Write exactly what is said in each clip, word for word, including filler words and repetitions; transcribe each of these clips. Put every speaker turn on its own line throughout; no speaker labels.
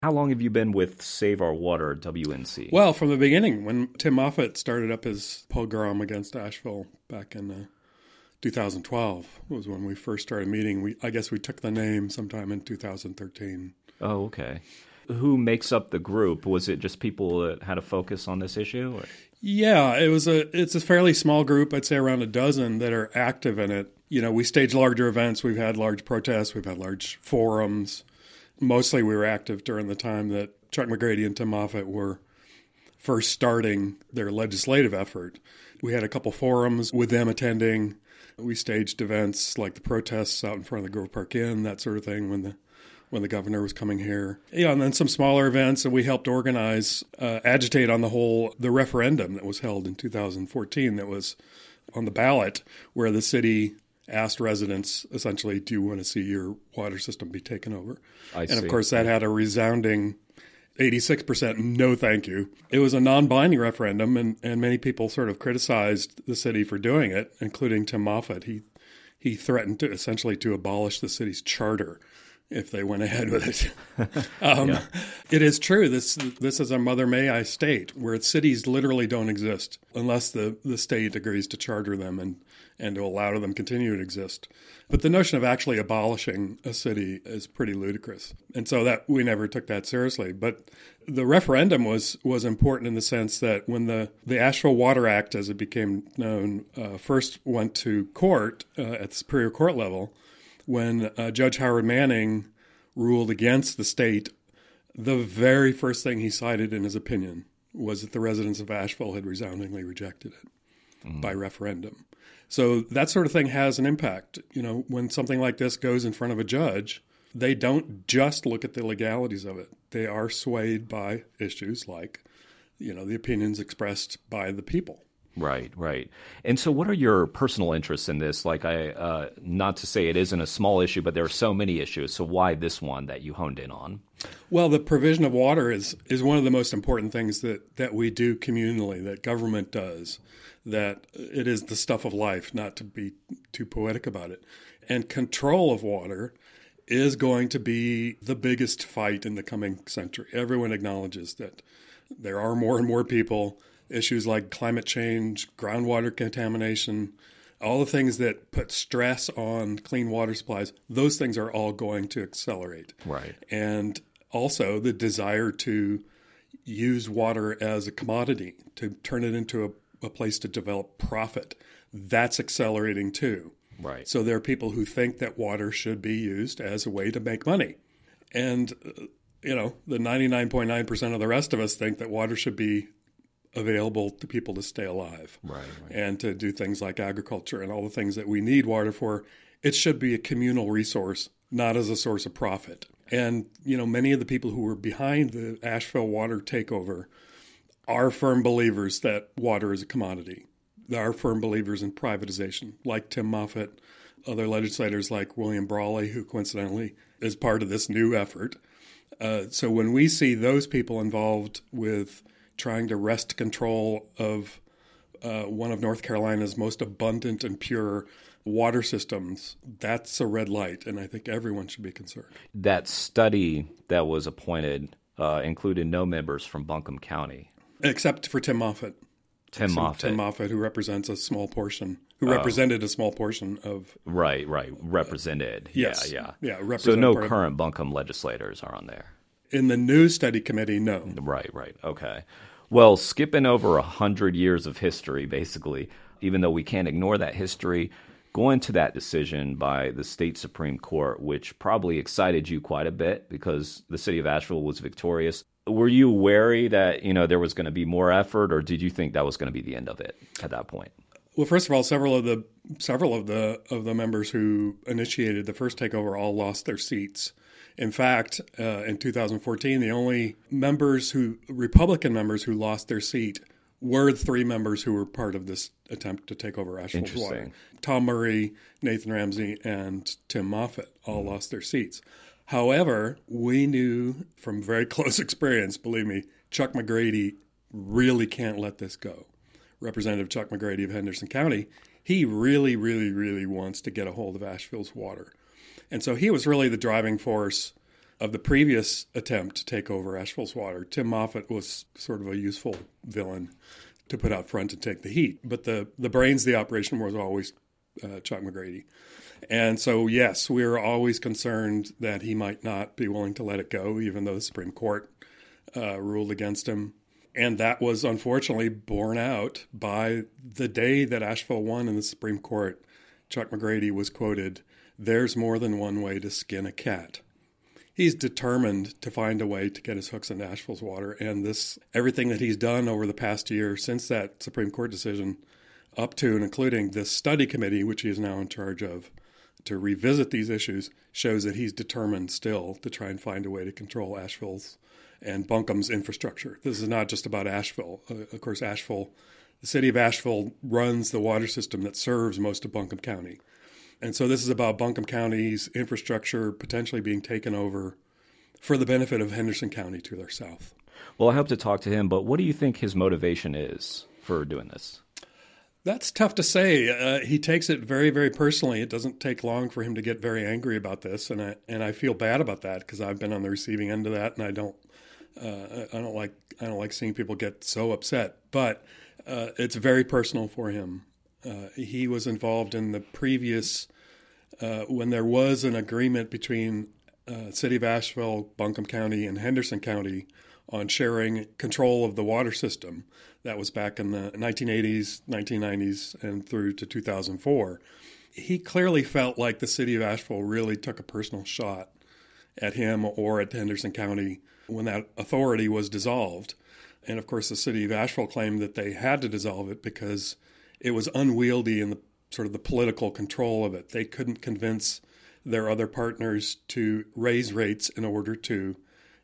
How long have you been with Save Our Water, W N C?
Well, from the beginning, when Tim Moffat started up his pogrom against Asheville back in uh, two thousand twelve was when we first started meeting. We, I guess we took the name sometime in two thousand thirteen.
Oh, okay. Who makes up the group? Was it just people that had a focus on this issue? Or?
Yeah, it was a. It's a fairly small group. I'd say around a dozen that are active in it. You know, we stage larger events. We've had large protests. We've had large forums. Mostly, we were active during the time that Chuck McGrady and Tim Moffat were first starting their legislative effort. We had a couple forums with them attending. We staged events like the protests out in front of the Grove Park Inn, that sort of thing, when the when the governor was coming here. Yeah, and then some smaller events that we helped organize, uh, agitate on the whole, the referendum that was held in two thousand fourteen that was on the ballot, where the city asked residents, essentially, do you want to see your water system be taken over?
I
and,
see.
of course, that had a resounding eighty-six percent no thank you. It was a non-binding referendum, and, and many people sort of criticized the city for doing it, including Tim Moffat. He, he threatened to essentially to abolish the city's charter if they went ahead with it. um, yeah. It is true. This this is a Mother May I state where cities literally don't exist unless the, the state agrees to charter them and, and to allow them continue to exist. But the notion of actually abolishing a city is pretty ludicrous. And so that we never took that seriously. But the referendum was was important in the sense that when the, the Asheville Water Act, as it became known, uh, first went to court uh, at the Superior Court level, when uh, Judge Howard Manning ruled against the state, the very first thing he cited in his opinion was that the residents of Asheville had resoundingly rejected it mm. by referendum. So that sort of thing has an impact. You know, when something like this goes in front of a judge, they don't just look at the legalities of it. They are swayed by issues like, you know, the opinions expressed by the people.
Right, right. And so what are your personal interests in this? Like, I, uh, not to say it isn't a small issue, but there are so many issues. So why this one that you honed in on?
Well, the provision of water is, is one of the most important things that, that we do communally, that government does, that it is the stuff of life, not to be too poetic about it. And control of water is going to be the biggest fight in the coming century. Everyone acknowledges that there are more and more people. Issues like climate change, groundwater contamination, all the things that put stress on clean water supplies, those things are all going to accelerate.
Right.
And also the desire to use water as a commodity, to turn it into a, a place to develop profit, that's accelerating too.
Right.
So there are people who think that water should be used as a way to make money. And, uh, you know, the ninety-nine point nine percent of the rest of us think that water should be available to people to stay alive
right, right.
and to do things like agriculture and all the things that we need water for. It should be a communal resource, not as a source of profit. And, you know, many of the people who were behind the Asheville water takeover are firm believers that water is a commodity. They are firm believers in privatization, like Tim Moffat, other legislators like William Brawley, who coincidentally is part of this new effort. Uh, so when we see those people involved with trying to wrest control of uh, one of North Carolina's most abundant and pure water systems, that's a red light, and I think everyone should be concerned.
That study that was appointed uh, included no members from Buncombe County.
Except for Tim Moffat.
Tim
so
Moffat.
Tim Moffat, who represents a small portion, who oh. represented a small portion of...
Right, right, represented. Uh,
yes.
Yeah,
yeah. yeah
so no current Buncombe legislators are on there.
In the new study committee, no.
Right, right, okay. Well, skipping over a hundred years of history, basically, even though we can't ignore that history, going to that decision by the state Supreme Court, which probably excited you quite a bit because the city of Asheville was victorious. Were you wary that, you know, there was going to be more effort, or did you think that was going to be the end of it at that point?
Well, first of all, several of the several of the of the members who initiated the first takeover all lost their seats. In fact, uh, in two thousand fourteen, the only members who, Republican members who lost their seat were the three members who were part of this attempt to take over Asheville's water. Tom Murray, Nathan Ramsey, and Tim Moffat all mm. lost their seats. However, we knew from very close experience, believe me, Chuck McGrady really can't let this go. Representative Chuck McGrady of Henderson County, he really, really, really wants to get a hold of Asheville's water. And so he was really the driving force of the previous attempt to take over Asheville's water. Tim Moffat was sort of a useful villain to put out front and take the heat. But the, the brains of the operation was always uh, Chuck McGrady. And so, yes, we were always concerned that he might not be willing to let it go, even though the Supreme Court uh, ruled against him. And that was unfortunately borne out by the day that Asheville won in the Supreme Court. Chuck McGrady was quoted, "There's more than one way to skin a cat." He's determined to find a way to get his hooks into Asheville's water. And this, everything that he's done over the past year since that Supreme Court decision, up to and including this study committee, which he is now in charge of, to revisit these issues, shows that he's determined still to try and find a way to control Asheville's and Buncombe's infrastructure. This is not just about Asheville. Uh, of course, Asheville, the city of Asheville runs the water system that serves most of Buncombe County. And so this is about Buncombe County's infrastructure potentially being taken over for the benefit of Henderson County to their south.
Well, I hope to talk to him, but what do you think his motivation is for doing this?
That's tough to say. Uh, he takes it very, very personally. It doesn't take long for him to get very angry about this, and I and I feel bad about that because I've been on the receiving end of that, and I don't, uh, I don't like, I don't like seeing people get so upset. But uh, it's very personal for him. Uh, he was involved in the previous uh, when there was an agreement between uh, City of Asheville, Buncombe County, and Henderson County on sharing control of the water system. That was back in the nineteen eighties, nineteen nineties, and through to two thousand four. He clearly felt like the city of Asheville really took a personal shot at him or at Henderson County when that authority was dissolved. And of course, the city of Asheville claimed that they had to dissolve it because it was unwieldy in the sort of the political control of it. They couldn't convince their other partners to raise rates in order to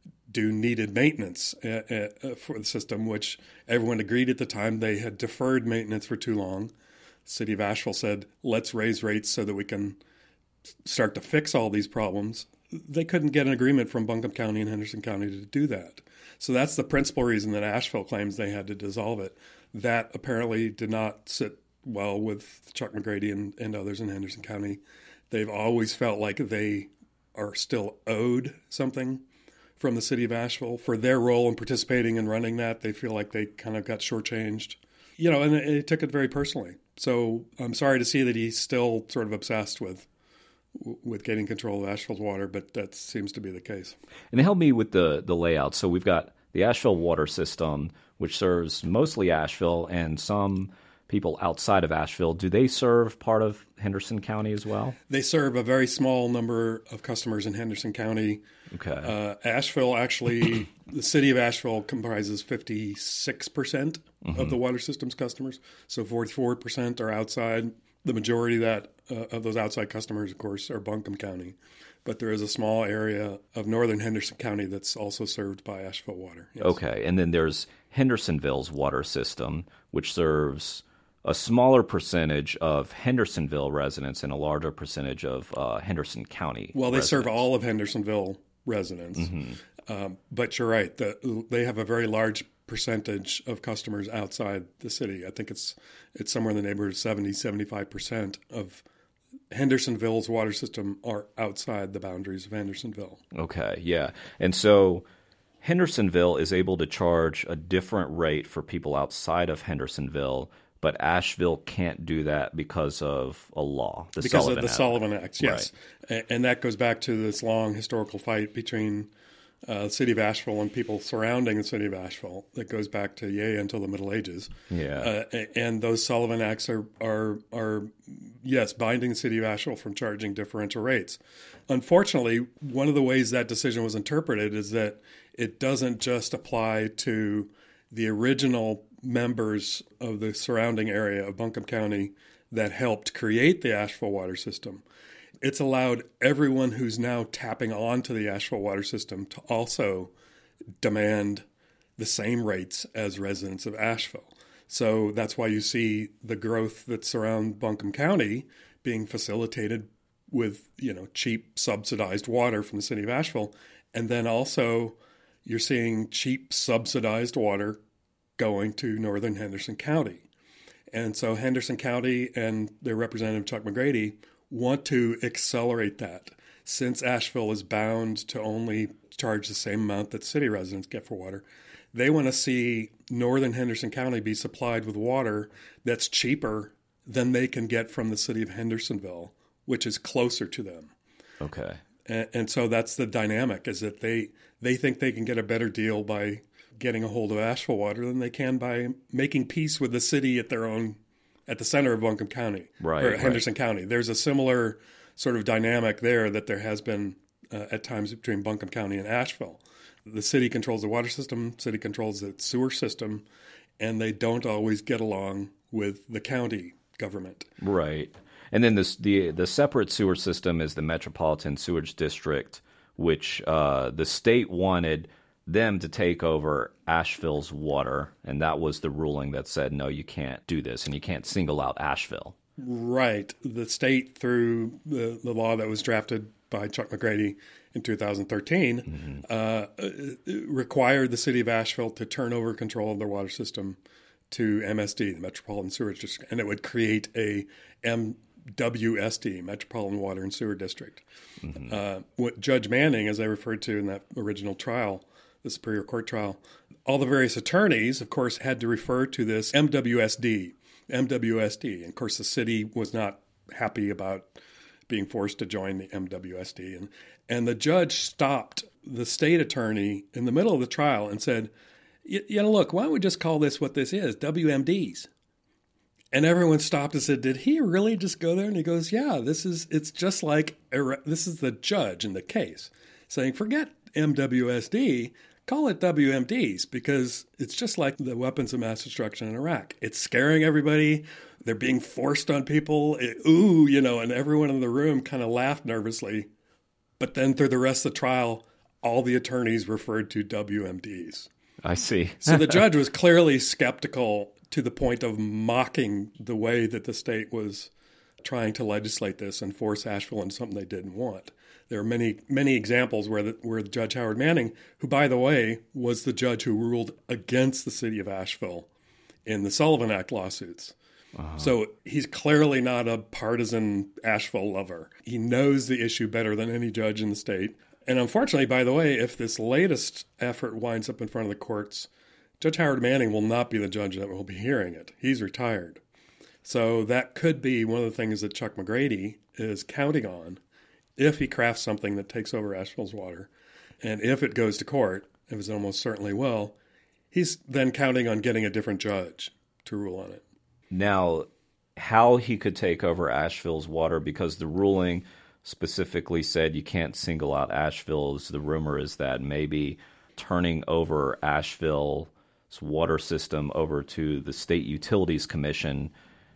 do needed maintenance uh, uh, for the system, which everyone agreed at the time they had deferred maintenance for too long. The city of Asheville said, let's raise rates so that we can start to fix all these problems. They couldn't get an agreement from Buncombe County and Henderson County to do that. So that's the principal reason that Asheville claims they had to dissolve it. That apparently did not sit well with Chuck McGrady and, and others in Henderson County. They've always felt like they are still owed something from the city of Asheville for their role in participating in running that. They feel like they kind of got shortchanged, you know, and he took it very personally. So I'm sorry to see that he's still sort of obsessed with with getting control of Asheville's water, but that seems to be the case.
And help me with the, the layout. So we've got the Asheville water system, which serves mostly Asheville and some people outside of Asheville. Do they serve part of Henderson County as well?
They serve a very small number of customers in Henderson County.
Okay.
Uh, Asheville, actually, the city of Asheville comprises fifty-six percent mm-hmm. of the water system's customers. So forty-four percent are outside. The majority of that uh, of those outside customers, of course, are Buncombe County. But there is a small area of northern Henderson County that's also served by Asheville Water. Yes.
Okay. And then there's Hendersonville's water system, which serves a smaller percentage of Hendersonville residents and a larger percentage of uh, Henderson County
Well, they
residents.
serve all of Hendersonville residents. Mm-hmm. Um, but you're right. The, they have a very large percentage of customers outside the city. I think it's it's somewhere in the neighborhood of seventy, seventy-five percent of Hendersonville's water system are outside the boundaries of Hendersonville.
Okay, yeah. And so Hendersonville is able to charge a different rate for people outside of Hendersonville, but Asheville can't do that because of a law, the
because
Sullivan
of the
Act.
Sullivan Act, yes.
Right.
And that goes back to this long historical fight between uh, the city of Asheville and people surrounding the city of Asheville that goes back to yay until the Middle Ages.
Yeah.
Uh, and those Sullivan Acts are, are, are, yes, binding the city of Asheville from charging differential rates. Unfortunately, one of the ways that decision was interpreted is that it doesn't just apply to the original members of the surrounding area of Buncombe County that helped create the Asheville water system. It's allowed everyone who's now tapping onto the Asheville water system to also demand the same rates as residents of Asheville. So that's why you see the growth that surrounds Buncombe County being facilitated with, you know, cheap subsidized water from the city of Asheville. And then also you're seeing cheap subsidized water going to northern Henderson County. And so Henderson County and their representative, Chuck McGrady, want to accelerate that. since Asheville is bound to only charge the same amount that city residents get for water, they want to see northern Henderson County be supplied with water that's cheaper than they can get from the city of Hendersonville, which is closer to them.
Okay.
And, and so that's the dynamic, is that they, they think they can get a better deal by getting a hold of Asheville water than they can by making peace with the city at their own, at the center of Buncombe County,
right,
or Henderson
right.
County. There's a similar sort of dynamic there that there has been uh, at times between Buncombe County and Asheville. The city controls the water system, city controls the sewer system, and they don't always get along with the county government.
Right. And then this, the the separate sewer system is the Metropolitan Sewage District, which uh, the state wanted them to take over Asheville's water, and that was the ruling that said, no, you can't do this, and you can't single out Asheville.
Right. The state, through the, the law that was drafted by Chuck McGrady in two thousand thirteen, mm-hmm. uh, required the city of Asheville to turn over control of their water system to M S D, the Metropolitan Sewage District, and it would create a M W S D, Metropolitan Water and Sewer District. Mm-hmm. Uh, what Judge Manning, as I referred to in that original trial, the Superior Court trial, all the various attorneys, of course, had to refer to this M W S D, M W S D. And, of course, the city was not happy about being forced to join the M W S D. And, and the judge stopped the state attorney in the middle of the trial and said, you know, look, why don't we just call this what this is, W M Ds? And everyone stopped and said, did he really just go there? And he goes, yeah, this is, it's just like, this is the judge in the case saying, forget M W S D, call it W M Ds, because it's just like the weapons of mass destruction in Iraq. It's scaring everybody. They're being forced on people. It, ooh, you know, and everyone in the room kind of laughed nervously. But then through the rest of the trial, all the attorneys referred to W M Ds.
I see.
So the judge was clearly skeptical to the point of mocking the way that the state was trying to legislate this and force Asheville into something they didn't want. There are many, many examples where the, where Judge Howard Manning, who, by the way, was the judge who ruled against the city of Asheville in the Sullivan Act lawsuits. Uh-huh. So he's clearly not a partisan Asheville lover. He knows the issue better than any judge in the state. And unfortunately, by the way, if this latest effort winds up in front of the courts, Judge Howard Manning will not be the judge that will be hearing it. He's retired. So that could be one of the things that Chuck McGrady is counting on if he crafts something that takes over Asheville's water. And if it goes to court, as it almost certainly will, he's then counting on getting a different judge to rule on it.
Now, how he could take over Asheville's water, because the ruling specifically said you can't single out Asheville's. The rumor is that maybe turning over Asheville's water system over to the State Utilities Commission,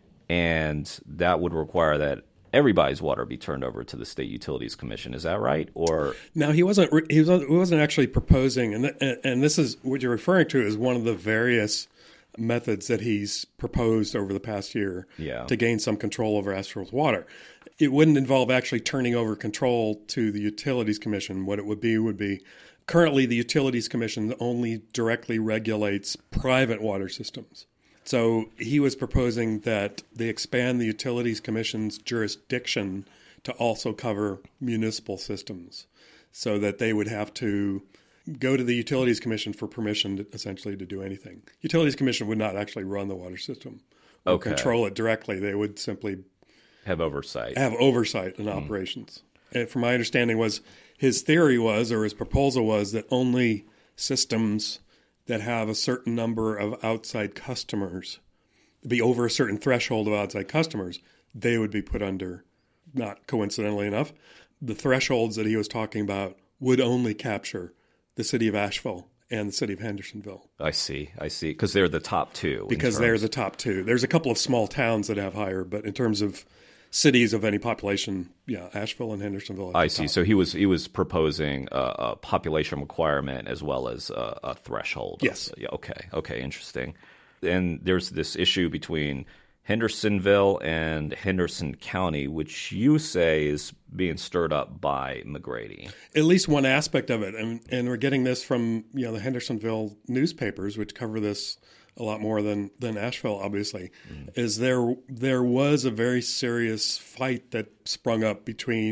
and that would require that everybody's water be turned over to the State Utilities Commission. Is that right? Or
now he wasn't he wasn't, he wasn't actually proposing, and th- and this is what you're referring to is one of the various methods that he's proposed over the past year
yeah.
to gain some control over Asheville's water. It wouldn't involve actually turning over control to the Utilities Commission. What it would be would be currently the Utilities Commission only directly regulates private water systems. So he was proposing that they expand the Utilities Commission's jurisdiction to also cover municipal systems, so that they would have to go to the Utilities Commission for permission to, essentially to do anything. Utilities Commission would not actually run the water system or
okay.
control it directly. They would simply
have oversight.
Have oversight in mm. operations. And from my understanding was his theory was, or his proposal was, that only systems that have a certain number of outside customers, be over a certain threshold of outside customers, they would be put under, not coincidentally enough, the thresholds that he was talking about would only capture the city of Asheville and the city of Hendersonville.
I see, I see, because they're the top two.
Because they're the top two. There's a couple of small towns that have higher, but in terms of cities of any population, yeah, Asheville and Hendersonville.
I see. Top. So he was he was proposing a, a population requirement as well as a, a threshold.
Yes.
Of, yeah. Okay. Okay. Interesting. And there's this issue between Hendersonville and Henderson County, which you say is being stirred up by McGrady.
At least one aspect of it, and and we're getting this from you know the Hendersonville newspapers, which cover this a lot more than, than Asheville, obviously, mm. is there there was a very serious fight that sprung up between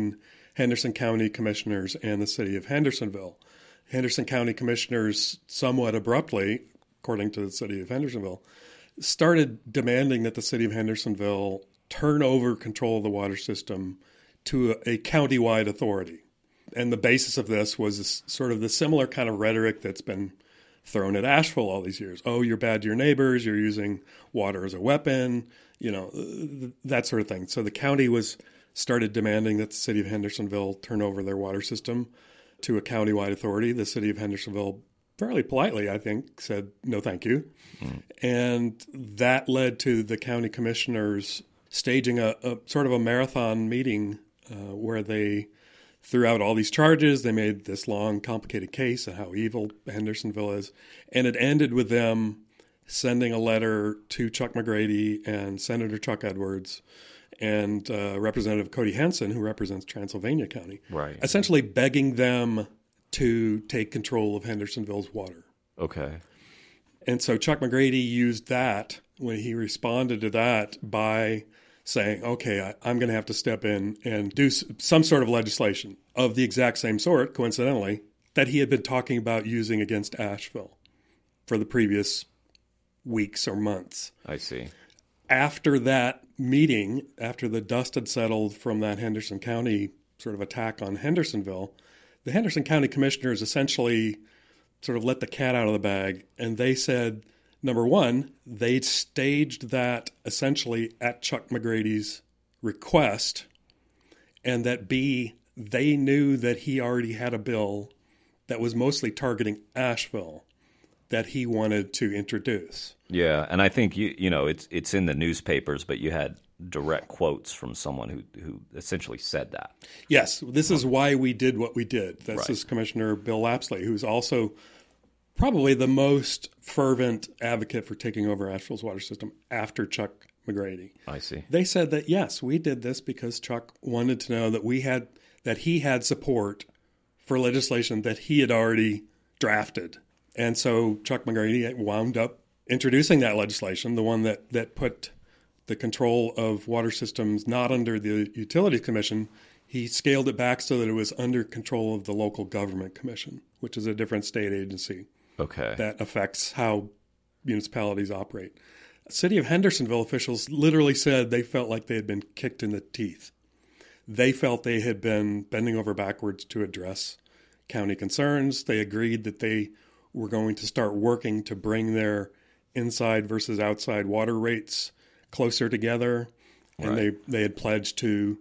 Henderson County commissioners and the city of Hendersonville. Henderson County commissioners, somewhat abruptly, according to the city of Hendersonville, started demanding that the city of Hendersonville turn over control of the water system to a, a county-wide authority. And the basis of this was this, sort of the similar kind of rhetoric that's been thrown at Asheville all these years. Oh, you're bad to your neighbors, you're using water as a weapon, you know, that sort of thing. So the county was started demanding that the city of Hendersonville turn over their water system to a county-wide authority. The city of Hendersonville, fairly politely, I think, said, no, thank you. Mm. And that led to the county commissioners staging a, a sort of a marathon meeting uh, where they threw out all these charges. They made this long, complicated case of how evil Hendersonville is. And it ended with them sending a letter to Chuck McGrady and Senator Chuck Edwards and uh, Representative Cody Henson, who represents Transylvania County,
right,
essentially begging them to take control of Hendersonville's water.
Okay.
And so Chuck McGrady used that when he responded to that by saying, okay, I, I'm going to have to step in and do s- some sort of legislation of the exact same sort, coincidentally, that he had been talking about using against Asheville for the previous weeks or months.
I see.
After that meeting, after the dust had settled from that Henderson County sort of attack on Hendersonville, the Henderson County commissioners essentially sort of let the cat out of the bag, and they said, number one, they staged that essentially at Chuck McGrady's request, and that B, they knew that he already had a bill that was mostly targeting Asheville that he wanted to introduce.
Yeah, and I think you you know it's it's in the newspapers, but you had direct quotes from someone who who essentially said that.
Yes, this is why we did what we did. This
Right.
is Commissioner Bill Lapsley, who's also probably the most fervent advocate for taking over Asheville's water system after Chuck McGrady.
I see.
They said that, yes, we did this because Chuck wanted to know that we had that he had support for legislation that he had already drafted. And so Chuck McGrady wound up introducing that legislation, the one that, that put the control of water systems not under the Utilities Commission. He scaled it back so that it was under control of the Local Government Commission, which is a different state agency.
Okay.
That affects how municipalities operate. City of Hendersonville officials literally said they felt like they had been kicked in the teeth. They felt they had been bending over backwards to address county concerns. They agreed that they were going to start working to bring their inside versus outside water rates closer together. And
Right.
they, they had pledged to,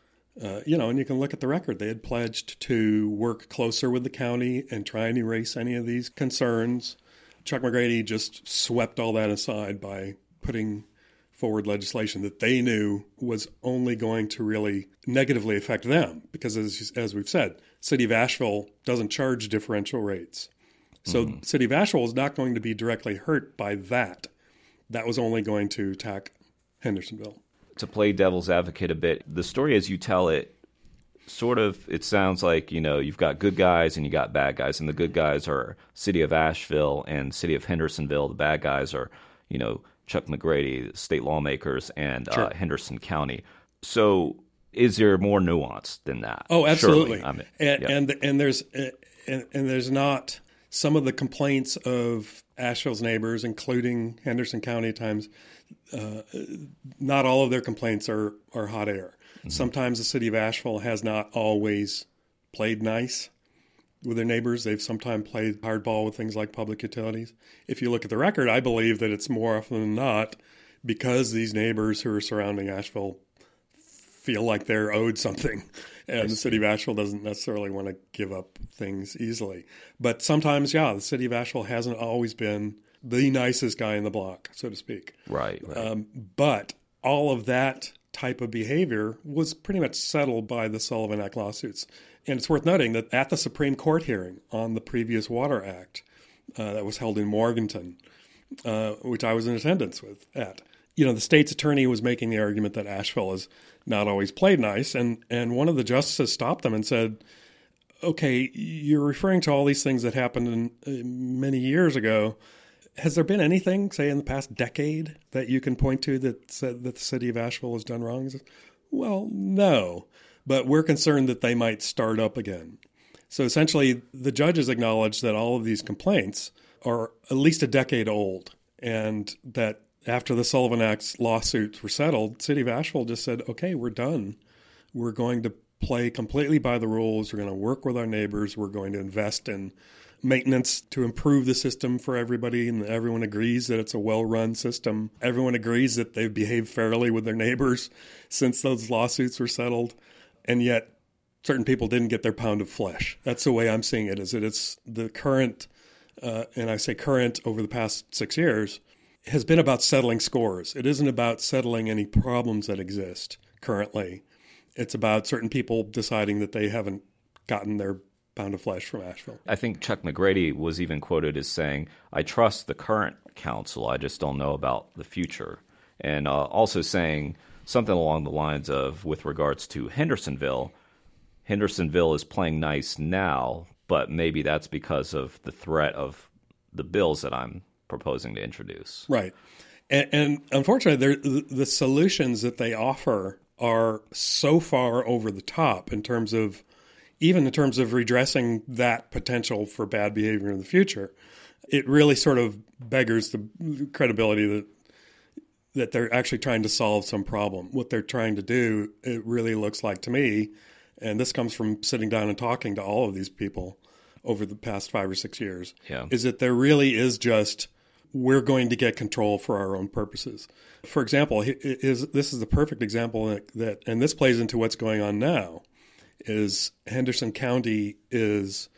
uh, you know, and you can look at the record, they had pledged to work closer with the county and try and erase any of these concerns. Chuck McGrady just swept all that aside by putting forward legislation that they knew was only going to really negatively affect them. Because as, as we've said, City of Asheville doesn't charge differential rates. So mm-hmm. City of Asheville is not going to be directly hurt by that. That was only going to attack Hendersonville.
To play devil's advocate a bit, the story as you tell it, sort of, it sounds like, you know, you've got good guys and you got bad guys, and the good guys are City of Asheville and City of Hendersonville. The bad guys are, you know, Chuck McGrady, state lawmakers, and
Sure.
uh, Henderson County. So is there more nuance than that?
Oh, absolutely.
Surely. I mean,
and,
yeah.
and and there's and, and there's not some of the complaints of Asheville's neighbors, including Henderson County at times. Uh, not all of their complaints are, are hot air. Mm-hmm. Sometimes the city of Asheville has not always played nice with their neighbors. They've sometimes played hardball with things like public utilities. If you look at the record, I believe that it's more often than not because these neighbors who are surrounding Asheville feel like they're owed something. And the city of Asheville doesn't necessarily want to give up things easily. But sometimes, yeah, the city of Asheville hasn't always been the nicest guy in the block, so to speak.
Right. right.
Um, but all of that type of behavior was pretty much settled by the Sullivan Act lawsuits. And it's worth noting that at the Supreme Court hearing on the previous Water Act uh, that was held in Morganton, uh, which I was in attendance with at, you know, the state's attorney was making the argument that Asheville has not always played nice. And, and one of the justices stopped them and said, okay, you're referring to all these things that happened in, uh, many years ago. Has there been anything, say, in the past decade that you can point to that said that the city of Asheville has done wrong? Well, no. but we're concerned that they might start up again. So essentially, the judges acknowledged that all of these complaints are at least a decade old, and that after the Sullivan Act's lawsuits were settled, the city of Asheville just said, okay, we're done. We're going to play completely by the rules. We're going to work with our neighbors. We're going to invest in maintenance to improve the system for everybody, and everyone agrees that it's a well-run system. Everyone agrees that they've behaved fairly with their neighbors since those lawsuits were settled, and yet certain people didn't get their pound of flesh. That's the way I'm seeing it, is that it's the current, uh, and I say current over the past six years, has been about settling scores. It isn't about settling any problems that exist currently. It's about certain people deciding that they haven't gotten their pound of flesh from Asheville.
I think Chuck McGrady was even quoted as saying, I trust the current council, I just don't know about the future. And uh, also saying something along the lines of, with regards to Hendersonville, Hendersonville is playing nice now, but maybe that's because of the threat of the bills that I'm proposing to introduce.
Right. And, and unfortunately, the, the solutions that they offer are so far over the top in terms of, even in terms of redressing that potential for bad behavior in the future. It really sort of beggars the credibility that that they're actually trying to solve some problem. What they're trying to do, it really looks like to me, and this comes from sitting down and talking to all of these people over the past five or six years,
yeah.
is that there really is just, we're going to get control for our own purposes. For example, is this is the perfect example that, that, and this plays into what's going on now, is Henderson County is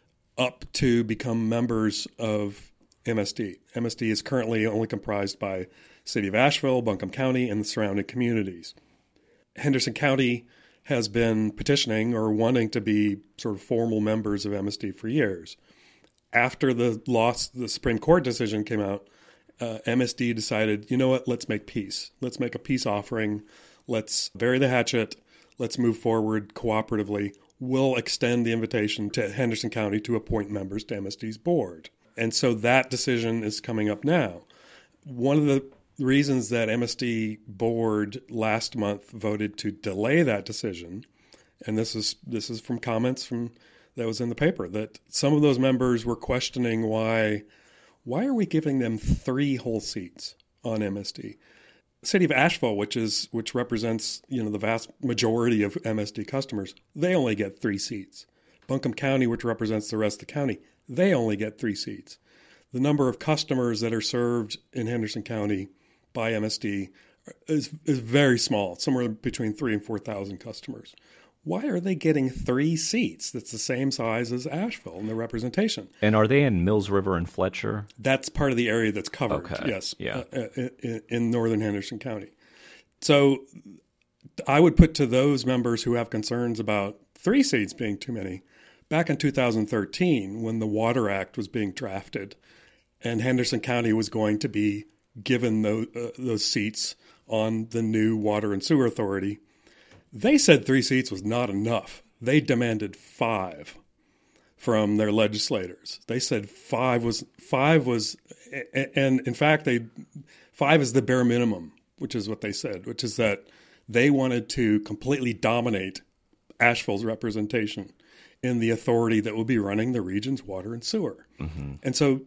up to become members of M S D. M S D is currently only comprised by City of Asheville, Buncombe County, and the surrounding communities. Henderson County has been petitioning or wanting to be sort of formal members of M S D for years. After the loss, the Supreme Court decision came out, uh, M S D decided, you know what, let's make peace. Let's make a peace offering. Let's bury the hatchet. Let's move forward cooperatively. We'll extend the invitation to Henderson County to appoint members to M S D's board. And so that decision is coming up now. One of the reasons that M S D board last month voted to delay that decision, and this is this is from comments from that was in the paper, that some of those members were questioning why why are we giving them three whole seats on M S D? City of Asheville, which is which represents, you know, the vast majority of M S D customers, they only get three seats. Buncombe County, which represents the rest of the county, they only get three seats. The number of customers that are served in Henderson County by M S D is is very small, somewhere between three and four thousand customers. Why are they getting three seats that's the same size as Asheville in the representation?
And are they in Mills River and Fletcher?
That's part of the area that's covered,
okay.
yes,
yeah.
uh, in, in northern Henderson County. So I would put to those members who have concerns about three seats being too many, back in two thousand thirteen, when the Water Act was being drafted and Henderson County was going to be given those, uh, those seats on the new Water and Sewer Authority, they said three seats was not enough. They demanded five from their legislators. They said five was five was, and in fact, they five is the bare minimum, which is what they said, which is that they wanted to completely dominate Asheville's representation in the authority that will be running the region's water and sewer. Mm-hmm. And so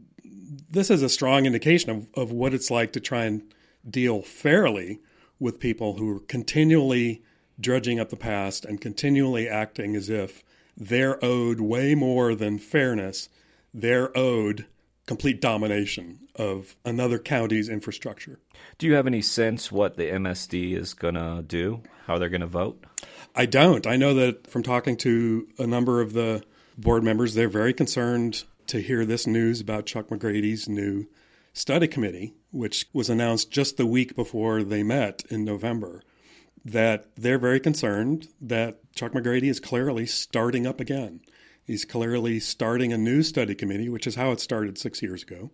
this is a strong indication of, of what it's like to try and deal fairly with people who are continually drudging up the past and continually acting as if they're owed way more than fairness. They're owed complete domination of another county's infrastructure.
Do you have any sense what the M S D is going to do, how they're going to vote?
I don't. I know that from talking to a number of the board members, they're very concerned to hear this news about Chuck McGrady's new study committee, which was announced just the week before they met in November, that they're very concerned that Chuck McGrady is clearly starting up again. He's clearly starting a new study committee, which is how it started six years ago,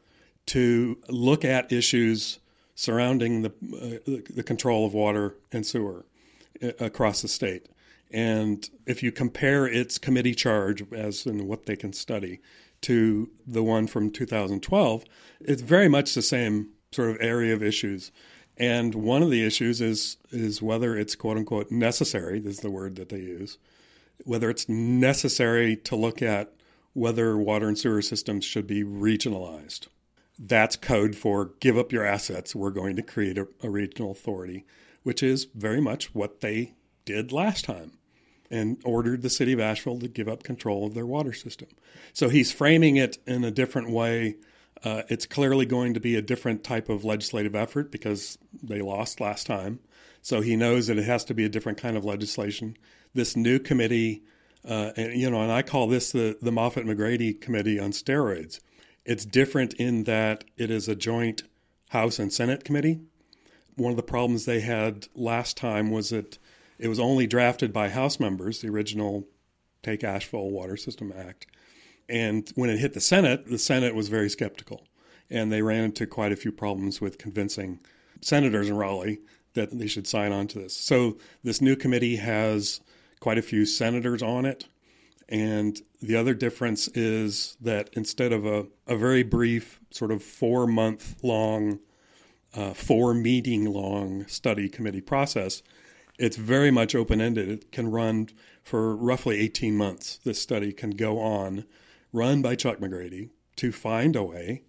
to look at issues surrounding the uh, the control of water and sewer across the state. And if you compare its committee charge, as in what they can study, to the one from two thousand twelve, it's very much the same sort of area of issues. And one of the issues is is whether it's quote-unquote necessary, this is the word that they use, whether it's necessary to look at whether water and sewer systems should be regionalized. That's code for give up your assets, we're going to create a, a regional authority, which is very much what they did last time, and ordered the city of Asheville to give up control of their water system. So he's framing it in a different way. Uh, it's clearly going to be a different type of legislative effort because they lost last time. So he knows that it has to be a different kind of legislation. This new committee, uh, and you know, and I call this the, the Moffatt-McGrady Committee on steroids. It's different in that it is a joint House and Senate committee. One of the problems they had last time was that it was only drafted by House members, the original Take Asheville Water System Act. And when it hit the Senate, the Senate was very skeptical. And they ran into quite a few problems with convincing senators in Raleigh that they should sign on to this. So this new committee has quite a few senators on it. And the other difference is that instead of a, a very brief, sort of four-month-long, uh, four-meeting-long study committee process, it's very much open-ended. It can run for roughly eighteen months. This study can go on, run by Chuck McGrady, to find a way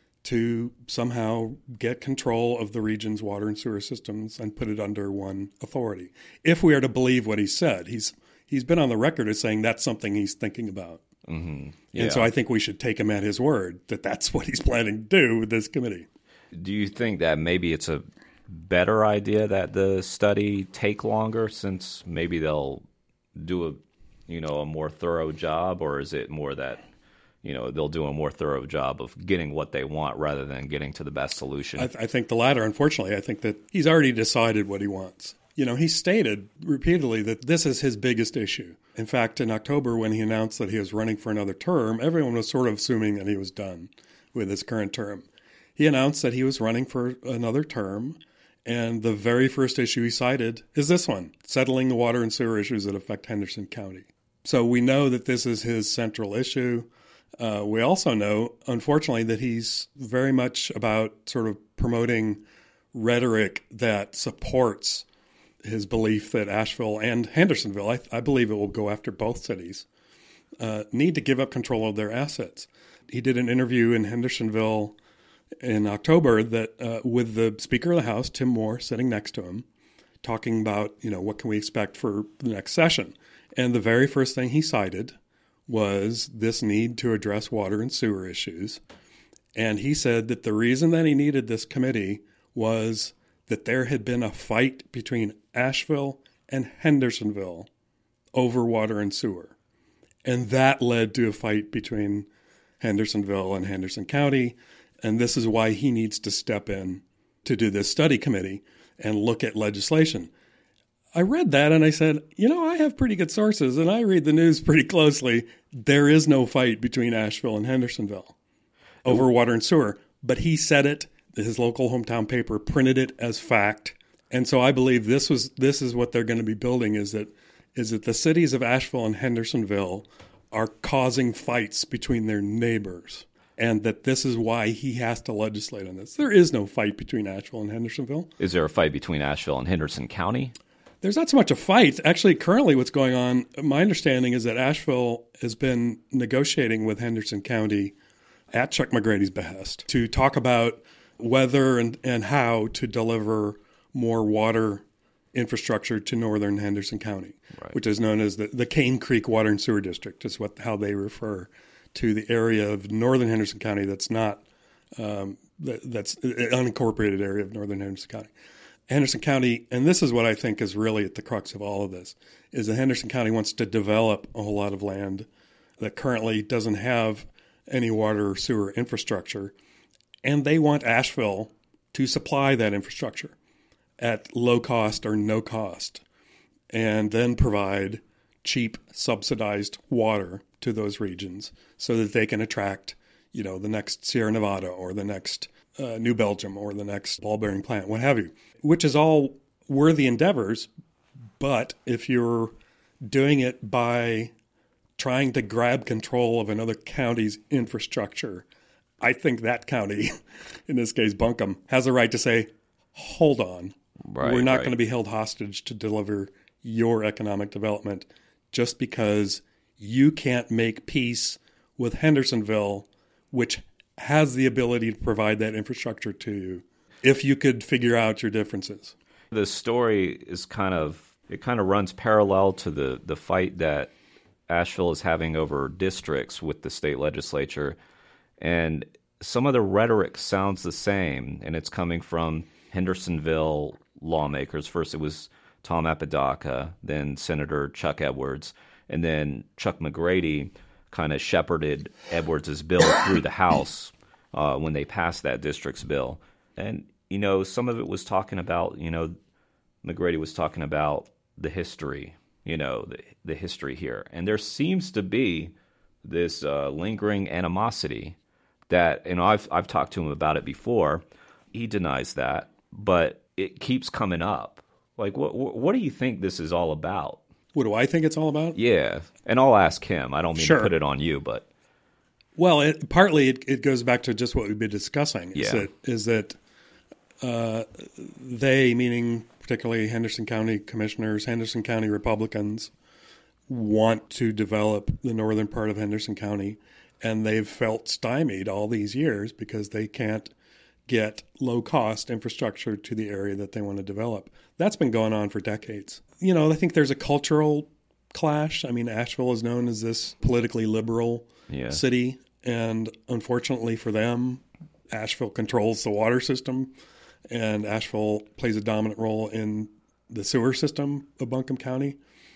to somehow get control of the region's water and sewer systems and put it under one authority. If we are to believe what he said, he's he's been on the record as saying that's something he's thinking about.
Mm-hmm. Yeah.
And so I think we should take him at his word that that's what he's planning to do with this committee.
Do you think that maybe it's a better idea that the study take longer, since maybe they'll do a, you know, a more thorough job, or is it more that, you know, they'll do a more thorough job of getting what they want rather than getting to the best solution?
I, th- I think the latter, unfortunately. I think that he's already decided what he wants. You know, he stated repeatedly that this is his biggest issue. In fact, in October, when he announced that he was running for another term, everyone was sort of assuming that he was done with his current term. He announced that he was running for another term, and the very first issue he cited is this one, settling the water and sewer issues that affect Henderson County. So we know that this is his central issue. Uh, we also know, unfortunately, that he's very much about sort of promoting rhetoric that supports his belief that Asheville and Hendersonville, I, I believe it will go after both cities, uh, need to give up control of their assets. He did an interview in Hendersonville in October that uh, with the Speaker of the House, Tim Moore, sitting next to him, talking about, you know, what can we expect for the next session. And the very first thing he cited was this need to address water and sewer issues. And he said that the reason that he needed this committee was that there had been a fight between Asheville and Hendersonville over water and sewer. And that led to a fight between Hendersonville and Henderson County. And this is why he needs to step in to do this study committee and look at legislation. I read that and I said, you know, I have pretty good sources and I read the news pretty closely. There is no fight between Asheville and Hendersonville over water and sewer. But he said it. His local hometown paper printed it as fact. And so I believe this was this is what they're going to be building, is that is that the cities of Asheville and Hendersonville are causing fights between their neighbors, and that this is why he has to legislate on this. There is no fight between Asheville and Hendersonville.
Is there a fight between Asheville and Henderson County?
There's not so much a fight. Actually, currently what's going on, my understanding is that Asheville has been negotiating with Henderson County at Chuck McGrady's behest to talk about whether and, and how to deliver more water infrastructure to northern Henderson County, right, which is known as the, the Cane Creek Water and Sewer District, is what how they refer to the area of northern Henderson County that's not um, that, that's an unincorporated area of northern Henderson County. Henderson County, and this is what I think is really at the crux of all of this, is that Henderson County wants to develop a whole lot of land that currently doesn't have any water or sewer infrastructure, and they want Asheville to supply that infrastructure at low cost or no cost, and then provide cheap subsidized water to those regions so that they can attract, you know, the next Sierra Nevada or the next uh, New Belgium or the next ball-bearing plant, what have you, which is all worthy endeavors. But if you're doing it by trying to grab control of another county's infrastructure, I think that county, in this case Buncombe, has a right to say, hold on.
Right,
We're not
right.
going to be held hostage to deliver your economic development just because you can't make peace with Hendersonville, which has the ability to provide that infrastructure to you, if you could figure out your differences.
The story is kind of, it kind of runs parallel to the, the fight that Asheville is having over districts with the state legislature. And some of the rhetoric sounds the same, and it's coming from Hendersonville lawmakers. First, it was Tom Apodaca, then Senator Chuck Edwards, and then Chuck McGrady kind of shepherded Edwards' bill through the House uh, when they passed that district's bill. And, you know, some of it was talking about, you know, McGrady was talking about the history, you know, the, the history here. And there seems to be this uh, lingering animosity that, and I've I've talked to him about it before. He denies that, but it keeps coming up. Like, what what do you think this is all about?
What do I think it's all about?
Yeah, and I'll ask him. I don't mean
Sure.
to put it on you, but
Well, it, partly it, it goes back to just what we've been discussing. Is
Yeah.
that, is that uh, they, meaning particularly Henderson County commissioners, Henderson County Republicans, want to develop the northern part of Henderson County, and they've felt stymied all these years because they can't get low-cost infrastructure to the area that they want to develop. That's been going on for decades. You know, I think there's a cultural clash. I mean, Asheville is known as this politically liberal
Yeah.
city, and unfortunately for them, Asheville controls the water system, and Asheville plays a dominant role in the sewer system of Buncombe County.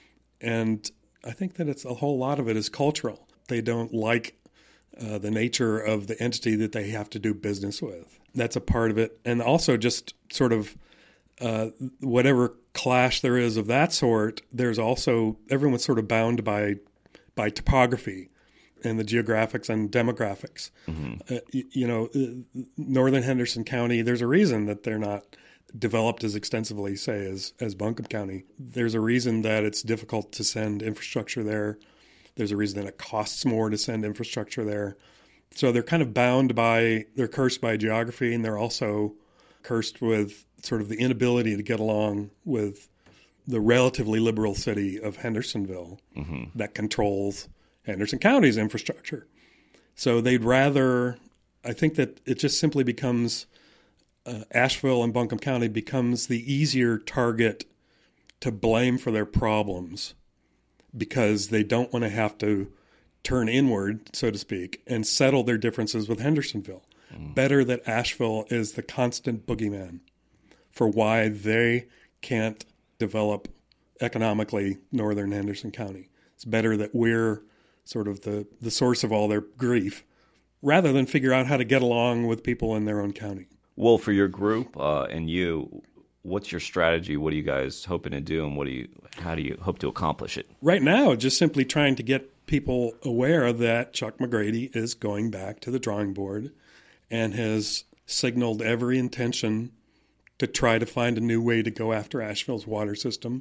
And I think that it's a whole lot of it is cultural. They don't like uh, the nature of the entity that they have to do business with. That's a part of it. And also just sort of uh, whatever clash there is of that sort, there's also, everyone's sort of bound by by topography and the geographics and demographics. Mm-hmm. Uh, you, you know, uh, northern Henderson County, there's a reason that they're not developed as extensively, say, as, as Buncombe County. There's a reason that it's difficult to send infrastructure there. There's a reason that it costs more to send infrastructure there. So they're kind of bound by, they're cursed by geography, and they're also cursed with sort of the inability to get along with the relatively liberal city of Hendersonville mm-hmm. that controls Henderson County's infrastructure. So they'd rather, I think that it just simply becomes, uh, Asheville and Buncombe County becomes the easier target to blame for their problems because they don't want to have to turn inward, so to speak, and settle their differences with Hendersonville. Mm. Better that Asheville is the constant boogeyman for why they can't develop economically northern Henderson County. It's better that we're sort of the, the source of all their grief rather than figure out how to get along with people in their own county.
Well, for your group uh, and you, what's your strategy? What are you guys hoping to do, and what do you, how do you hope to accomplish it?
Right now, just simply trying to get people aware that Chuck McGrady is going back to the drawing board and has signaled every intention to try to find a new way to go after Asheville's water system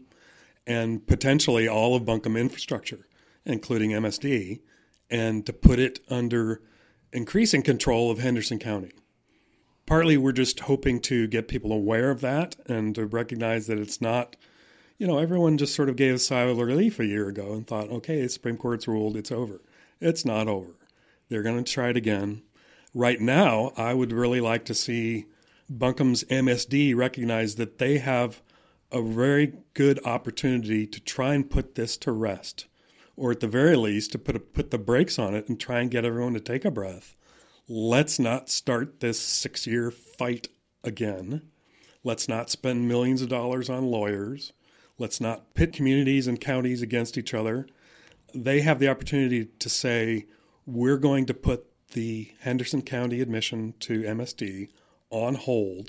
and potentially all of Buncombe infrastructure, including M S D, and to put it under increasing control of Henderson County. Partly we're just hoping to get people aware of that and to recognize that it's not, you know, everyone just sort of gave a sigh of relief a year ago and thought, okay, the Supreme Court's ruled, it's over. It's not over. They're going to try it again. Right now, I would really like to see Buncombe's M S D recognize that they have a very good opportunity to try and put this to rest, or at the very least to put a, put the brakes on it and try and get everyone to take a breath. Let's not start this six-year fight again. Let's not spend millions of dollars on lawyers. Let's not pit communities and counties against each other. They have the opportunity to say, we're going to put the Henderson County admission to M S D on hold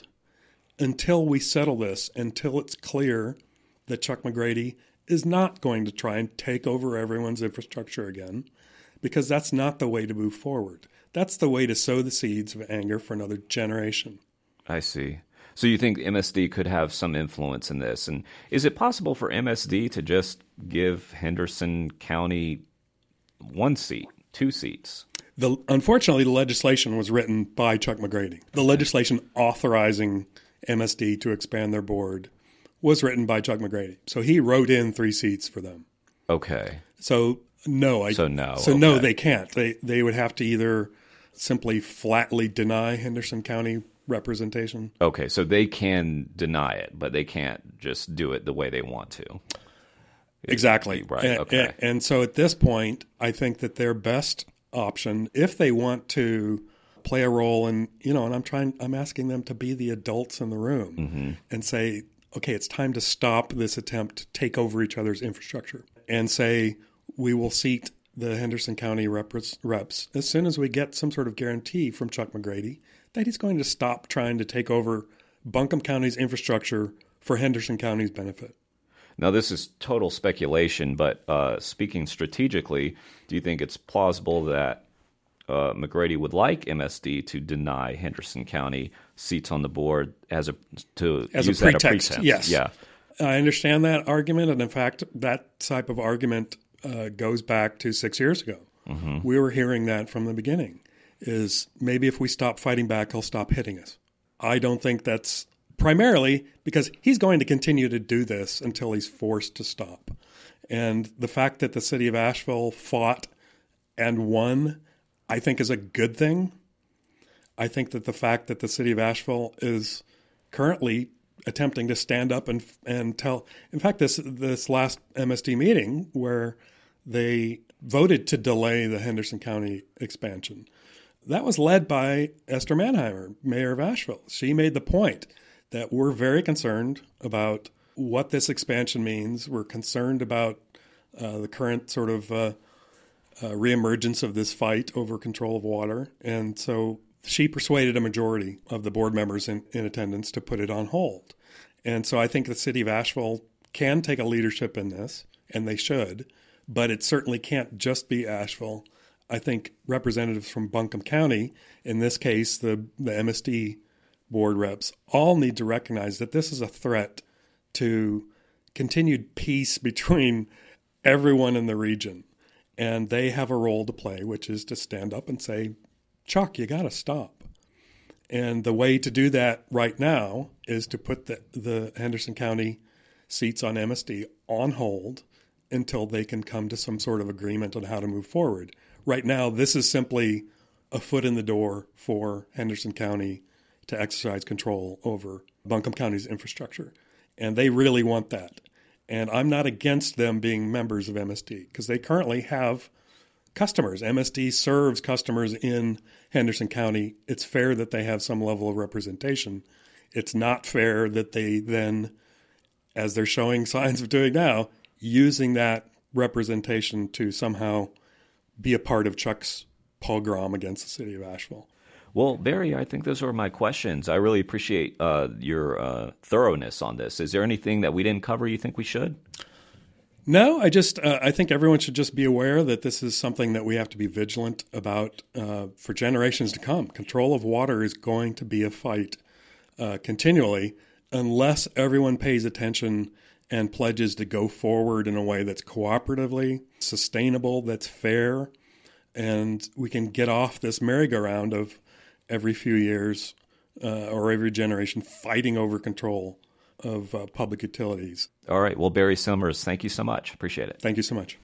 until we settle this, until it's clear that Chuck McGrady is not going to try and take over everyone's infrastructure again, because that's not the way to move forward. That's the way to sow the seeds of anger for another generation.
I see. So you think M S D could have some influence in this? And is it possible for M S D to just give Henderson County one seat, two seats?
The, unfortunately, the legislation was written by Chuck McGrady. The legislation authorizing M S D to expand their board was written by Chuck McGrady. So he wrote in three seats for them.
Okay.
So no, I,
so no,
so
okay.
no, they can't. They they would have to either simply flatly deny Henderson County representation.
Okay, so they can deny it, but they can't just do it the way they want to.
Exactly.
Right.
And,
okay.
And, and so at this point, I think that their best option, if they want to play a role in, you know, and I'm trying, I'm asking them to be the adults in the room mm-hmm. and say, okay, it's time to stop this attempt to take over each other's infrastructure and say, we will seat the Henderson County reps, reps as soon as we get some sort of guarantee from Chuck McGrady that he's going to stop trying to take over Buncombe County's infrastructure for Henderson County's benefit.
Now, this is total speculation, but uh, speaking strategically, do you think it's plausible that uh, McGrady would like M S D to deny Henderson County seats on the board as a to
as
use
a pretext?
That a pretense?
Yes,
yeah,
I understand that argument, and in fact, that type of argument uh, goes back to six years ago. Mm-hmm. We were hearing that from the beginning. Is maybe if we stop fighting back, he'll stop hitting us. I don't think that's. Primarily because he's going to continue to do this until he's forced to stop. And the fact that the city of Asheville fought and won, I think is a good thing. I think that the fact that the city of Asheville is currently attempting to stand up and and tell, in fact, this this last M S D meeting where they voted to delay the Henderson County expansion, that was led by Esther Manheimer, mayor of Asheville. She made the point that we're very concerned about what this expansion means. We're concerned about uh, the current sort of uh, uh, reemergence of this fight over control of water. And so she persuaded a majority of the board members in, in attendance to put it on hold. And so I think the city of Asheville can take a leadership in this, and they should, but it certainly can't just be Asheville. I think representatives from Buncombe County, in this case, the, the M S D board reps, all need to recognize that this is a threat to continued peace between everyone in the region. And they have a role to play, which is to stand up and say, Chuck, you got to stop. And the way to do that right now is to put the, the Henderson County seats on M S D on hold until they can come to some sort of agreement on how to move forward. Right now, this is simply a foot in the door for Henderson County to exercise control over Buncombe County's infrastructure. And they really want that. And I'm not against them being members of M S D because they currently have customers. M S D serves customers in Henderson County. It's fair that they have some level of representation. It's not fair that they then, as they're showing signs of doing now, using that representation to somehow be a part of Chuck's pogrom against the city of Asheville.
Well, Barry, I think those were my questions. I really appreciate uh, your uh, thoroughness on this. Is there anything that we didn't cover you think we should?
No, I just uh, I think everyone should just be aware that this is something that we have to be vigilant about uh, for generations to come. Control of water is going to be a fight uh, continually unless everyone pays attention and pledges to go forward in a way that's cooperatively sustainable, that's fair, and we can get off this merry-go-round of every few years uh, or every generation fighting over control of uh, public utilities.
All right. Well, Barry Silmers, thank you so much. Appreciate it.
Thank you so much.